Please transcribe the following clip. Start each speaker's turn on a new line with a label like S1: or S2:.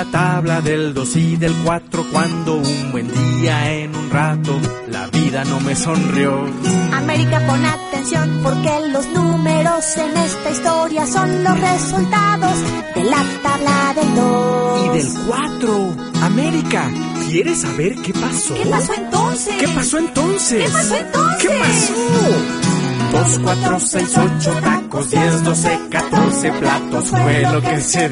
S1: la tabla del 2 y del 4 cuando un buen día en un rato la vida no me sonrió.
S2: América, pon atención porque los números en esta historia son los resultados de la tabla del 2
S1: y del 4. América, ¿quieres saber qué pasó?
S2: ¿Qué pasó entonces?
S1: ¿Qué pasó entonces?
S2: ¿Qué pasó entonces?
S1: ¿Qué pasó? 2, 4, 6, 8 tacos, 10, 12, 14 platos fue lo que se